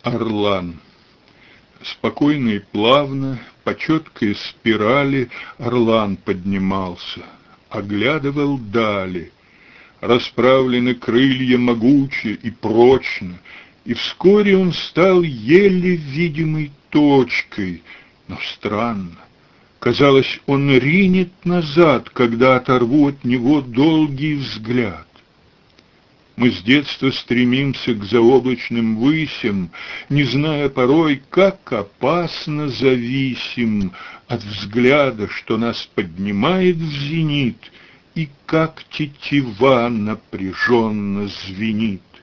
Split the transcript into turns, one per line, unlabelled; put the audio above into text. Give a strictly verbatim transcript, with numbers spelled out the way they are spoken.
Орлан. Спокойно и плавно, по четкой спирали, Орлан поднимался, оглядывал дали. Расправлены крылья могуче и прочно, и вскоре он стал еле видимой точкой. Но странно, казалось, он ринет назад, когда оторву от него долгий взгляд. Мы с детства стремимся к заоблачным высям, не зная порой, как опасно зависим от взгляда, что нас поднимает в зенит, и как тетива напряженно звенит.